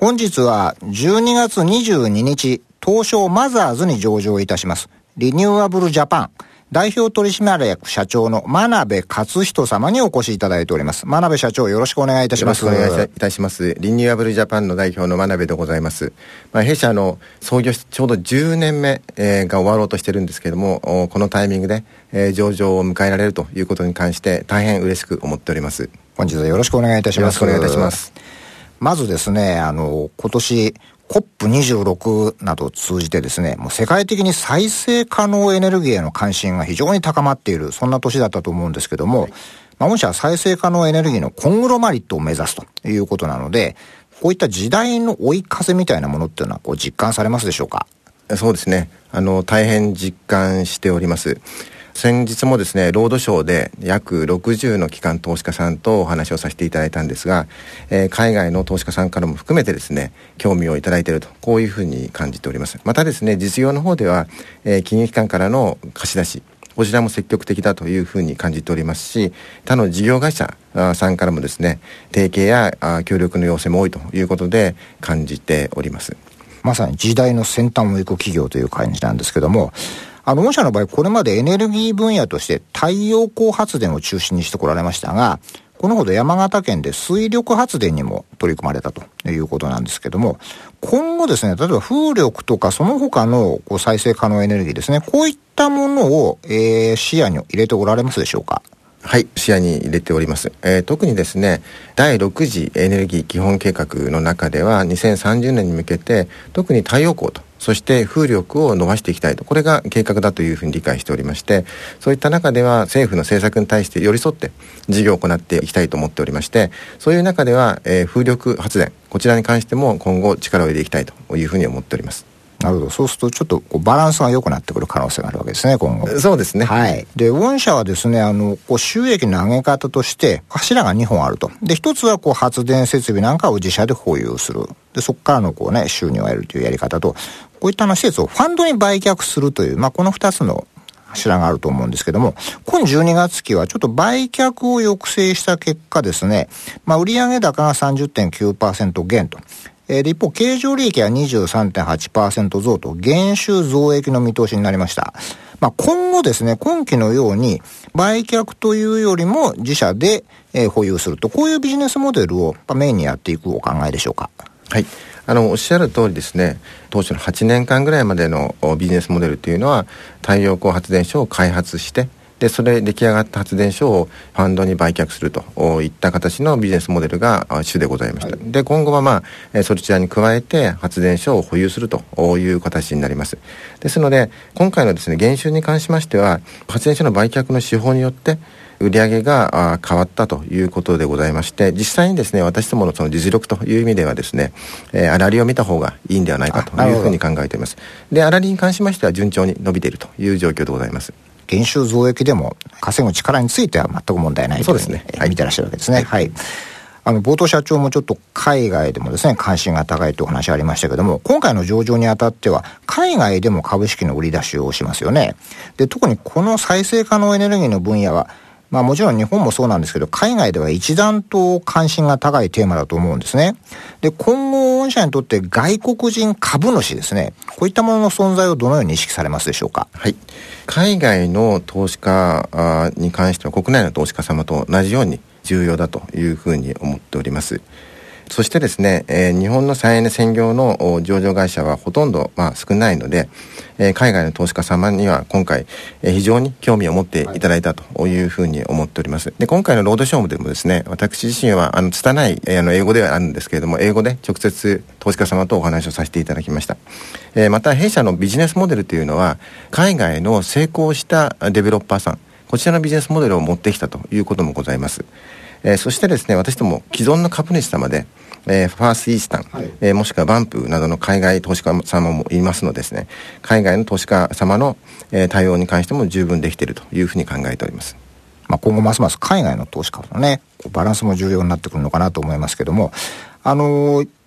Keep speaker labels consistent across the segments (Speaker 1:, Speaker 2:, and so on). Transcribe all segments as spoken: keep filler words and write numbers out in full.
Speaker 1: 本日はじゅうにがつにじゅうににち、東証マザーズに上場いたしますリニューアブルジャパン代表取締役社長の真鍋勝人様にお越しいただいております。真鍋社長、よろしくお願いいたします。
Speaker 2: よろしくお願いいたします。リニューアブルジャパンの代表の真鍋でございます。まあ、弊社の創業してちょうどじゅうねんめ、えー、が終わろうとしてるんですけれども、このタイミングで、えー、上場を迎えられるということに関して大変嬉しく思っております。
Speaker 1: 本日はよろしくお願いいたします。
Speaker 2: よろしくお願いいたします。
Speaker 1: まずですね、あの今年コップにじゅうろく などを通じてですね、もう世界的に再生可能エネルギーへの関心が非常に高まっている、そんな年だったと思うんですけども、はい、まあ、御社は再生可能エネルギーのコングロマリットを目指すということなので、こういった時代の追い風みたいなものっていうのはこう実感されますでしょうか？
Speaker 2: そうですね、あの大変実感しております。先日もですね、ロードショーで約ろくじゅうの機関投資家さんとお話をさせていただいたんですが、えー、海外の投資家さんからも含めてですね、興味をいただいていると、こういうふうに感じております。またですね、実業の方では、えー、金融機関からの貸し出し、こちらも積極的だというふうに感じておりますし、他の事業会社さんからもですね、提携や協力の要請も多いということで感じております。
Speaker 1: まさに時代の先端を行く企業という感じなんですけども、あの御社の場合これまでエネルギー分野として太陽光発電を中心にしてこられましたが、このほど山形県で水力発電にも取り組まれたということなんですけども、今後ですね、例えば風力とかその他のこう再生可能エネルギーですね、こういったものを、えー、視野に入れておられますでしょうか？
Speaker 2: はい、視野に入れております。えー、特にですね、だいろく次エネルギー基本計画の中ではにせんさんじゅうねんに向けて特に太陽光とそして風力を伸ばしていきたいと、これが計画だというふうに理解しておりまして、そういった中では政府の政策に対して寄り添って事業を行っていきたいと思っておりまして、そういう中では、えー、風力発電、こちらに関しても今後力を入れていきたいというふうに思っております。
Speaker 1: なるほど。そうするとちょっとこうバランスが良くなってくる可能性があるわけですね、今後。
Speaker 2: そうですね。
Speaker 1: はい。で、御社はですね、あの、こう収益の上げ方として柱がにほんあると。で、一つはこう発電設備なんかを自社で保有する。で、そこからのこうね、収入を得るというやり方と、こういったの施設をファンドに売却するという、まあ、この二つの柱があると思うんですけども、今じゅうにがつきはちょっと売却を抑制した結果ですね、まあ、売上高が さんじゅってんきゅうパーセント 減と。で、一方、経常利益は にじゅうさんてんはちパーセント 増と、減収増益の見通しになりました。まあ、今後ですね、今期のように、売却というよりも自社で、えー、保有すると、こういうビジネスモデルをメインにやっていくお考えでしょうか？
Speaker 2: はい。あの、おっしゃる通りですね、当初のはちねんかんぐらいまでのビジネスモデルというのは、太陽光発電所を開発して、でそれ出来上がった発電所をファンドに売却するといった形のビジネスモデルが主でございました。はい、で今後はまあそちらに加えて発電所を保有するという形になります。ですので今回のですね減収に関しましては発電所の売却の手法によって売上が変わったということでございまして、実際にですね私どものその実力という意味ではですね、えー、粗利を見た方がいいんではないかというふうに考えています。で粗利に関しましては順調に伸びているという状況でございます。
Speaker 1: 減収増益でも稼ぐ力については全く問題ないというふうに、ね、はい、見てらっしゃるわけですね。はい、はい、あの冒頭社長もちょっと海外でもですね関心が高いというお話ありましたけども、今回の上場にあたっては海外でも株式の売り出しをしますよね。で特にこの再生可能エネルギーの分野はまあもちろん日本もそうなんですけど、海外では一段と関心が高いテーマだと思うんですね。で、今後御社にとって外国人株主ですね、こういったものの存在をどのように意識されますでしょうか？
Speaker 2: はい。海外の投資家に関しては国内の投資家様と同じように重要だというふうに思っております。そしてですね、えー、日本の再エネ専業の上場会社はほとんど、まあ、少ないので、えー、海外の投資家様には今回、えー、非常に興味を持っていただいたというふうに思っております。で今回のロードショーでもですね、私自身はあの拙い、えー、あの英語ではあるんですけれども、英語で直接投資家様とお話をさせていただきました。えー、また弊社のビジネスモデルというのは海外の成功したデベロッパーさん、こちらのビジネスモデルを持ってきたということもございます。えー、そしてですね、私ども既存の株主様でえー、ファースイースタン、はい、えー、もしくはバンプなどの海外投資家様もいますのでですね、海外の投資家様の、えー、対応に関しても十分できているというふうに考えております。
Speaker 1: まあ、今後ますます海外の投資家のねバランスも重要になってくるのかなと思いますけども、あのー、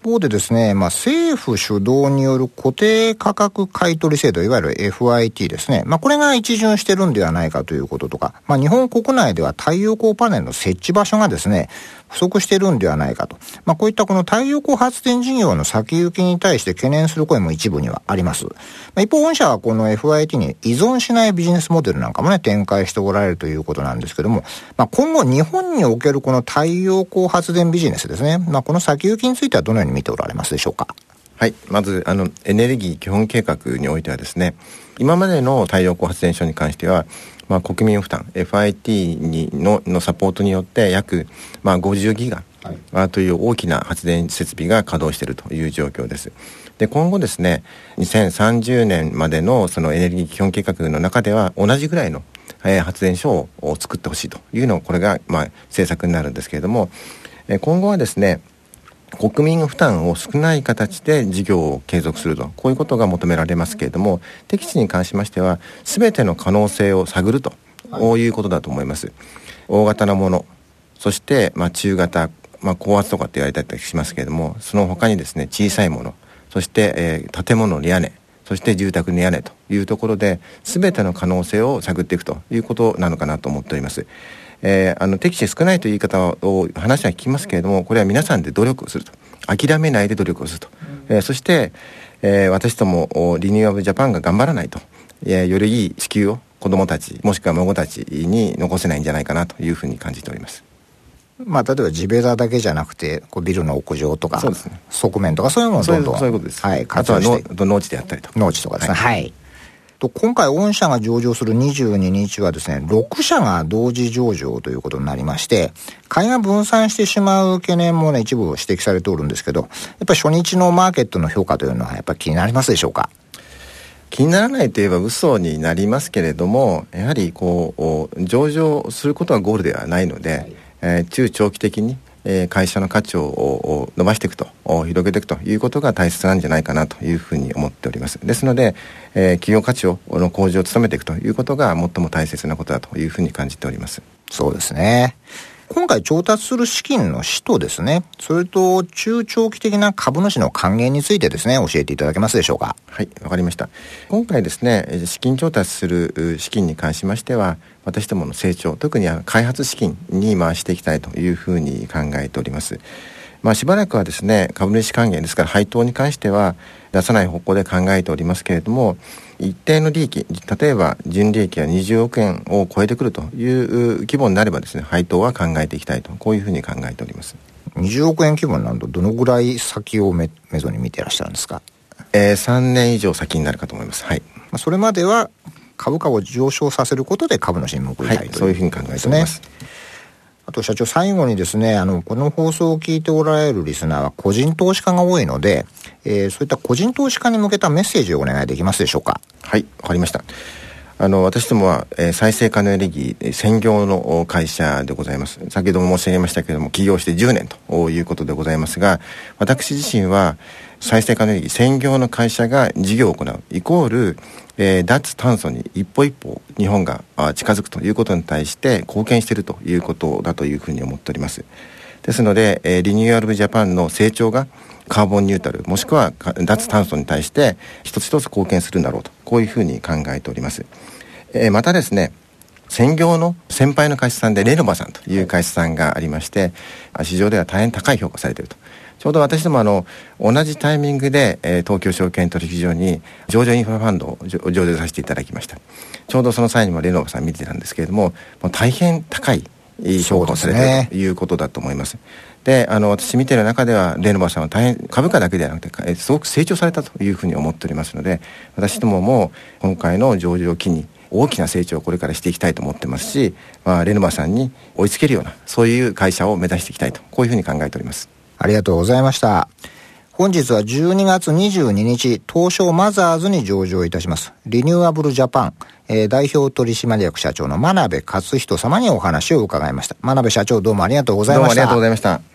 Speaker 1: 方でですね、まあ、政府主導による固定価格買取制度、いわゆる エフアイティー ですね。まあ、これが一巡してるんではないかということとか、まあ、日本国内では太陽光パネルの設置場所がですね、不足してるんではないかと。まあ、こういったこの太陽光発電事業の先行きに対して懸念する声も一部にはあります。まあ、一方、御社はこの エフアイティー に依存しないビジネスモデルなんかもね、展開しておられるということなんですけども、まあ、今後日本におけるこの太陽光発電ビジネスですね、まあ、この先行きについてはどのように見ておられますでしょうか。
Speaker 2: はい。まず、あの、エネルギー基本計画においてはですね、今までの太陽光発電所に関しては、まあ、国民負担 エフアイティー に の, のサポートによって約、まあ、ごじゅうギガ、はい、という大きな発電設備が稼働しているという状況です。で、今後ですね、にせんさんじゅうねんまでのそのエネルギー基本計画の中では同じぐらいの、えー、発電所を作ってほしいというのが、これが、まあ、政策になるんですけれども、えー、今後はですね、国民負担を少ない形で事業を継続すると、こういうことが求められますけれども、適地に関しましては全ての可能性を探ると、こういうことだと思います。大型なもの、そして、まあ、中型、まあ、高圧とかって言われたりしますけれども、その他にですね、小さいもの、そして、えー、建物の屋根、そして住宅の屋根というところで全ての可能性を探っていくということなのかなと思っております。えー、あの適地少ないという言い方を話は聞きますけれども、これは皆さんで努力をすると、諦めないで努力をすると、えー、そして、えー、私どもリニューアブルジャパンが頑張らないと、えー、よりいい地球を子どもたちもしくは孫たちに残せないんじゃないかなというふうに感じております。
Speaker 1: まあ、例えば地べただけじゃなくてこうビルの屋上とか、そうですね、側面とかそういうのをどんどん、
Speaker 2: そういうことです、
Speaker 1: はい、
Speaker 2: あとは農地であったりとか、
Speaker 1: 農地とかですね、はい、はい、と今回御社が上場するにじゅうににちはですね、ろくしゃが同時上場ということになりまして、買いが分散してしまう懸念もね、一部指摘されておるんですけど、やっぱり初日のマーケットの評価というのはやっぱり気になりますでしょうか。
Speaker 2: 気にならないといえば嘘になりますけれども、やはりこう上場することがゴールではないので、はい、えー、中長期的にえー、会社の価値を伸ばしていくと、広げていくということが大切なんじゃないかなというふうに思っております。ですので、えー、企業価値をの向上を努めていくということが最も大切なことだというふうに感じております。
Speaker 1: そうですね。今回調達する資金の使途ですね、それと中長期的な株主の還元についてですね、教えていただけますでしょうか。
Speaker 2: はい、わかりました。今回ですね、資金調達する資金に関しましては、私どもの成長、特に開発資金に回していきたいというふうに考えております。まあ、しばらくはですね、株主還元ですから配当に関しては出さない方向で考えておりますけれども、一定の利益、例えば純利益がにじゅうおくえんを超えてくるという規模になればですね、配当は考えていきたいと、こういうふうに考えております。
Speaker 1: にじゅうおくえん規模になるとどのぐらい先をめめどに見ていらっしゃるんですか。
Speaker 2: えー、さんねん以上先になるかと思います。はい。
Speaker 1: まあ、それまでは株価を上昇させることで株主に報いたい、はい、
Speaker 2: という、そういうふうに考えております。
Speaker 1: あと社長、最後にですね、あのこの放送を聞いておられるリスナーは個人投資家が多いので、えー、そういった個人投資家に向けたメッセージをお願いできますでしょうか。
Speaker 2: はい、わかりました。あの私どもは、えー、再生可能エネルギー専業の会社でございます。先ほども申し上げましたけれども、起業してじゅうねんということでございますが、私自身は再生可能エネルギー専業の会社が事業を行うイコール、えー、脱炭素に一歩一歩日本が近づくということに対して貢献しているということだというふうに思っております。ですので、えー、リニューアルブジャパンの成長がカーボンニュートラルもしくは脱炭素に対して一つ一つ貢献するんだろうと、こういうふうに考えております。えー、またですね、専業の先輩の会社さんでレノバさんという会社さんがありまして、市場では大変高い評価されていると。ちょうど私どもあの同じタイミングで、えー、東京証券取引所に上場インフラファンドを上場させていただきました。ちょうどその際にもレノバさん見てたんですけれども、もう大変高い評価をされている、ね、ということだと思います。で、あの私見ている中ではレノバさんは大変株価だけではなくて、えー、すごく成長されたというふうに思っておりますので、私どもも今回の上場を機に大きな成長をこれからしていきたいと思ってますし、まあ、レノバさんに追いつけるようなそういう会社を目指していきたいと、こういうふうに考えております。
Speaker 1: ありがとうございました。本日はじゅうにがつにじゅうににち、東証マザーズに上場いたしますリニューアブルジャパン、えー、代表取締役社長の真鍋勝人様にお話を伺いました。真鍋社長、どうもありがとうございました。
Speaker 2: どうもありがとうございました。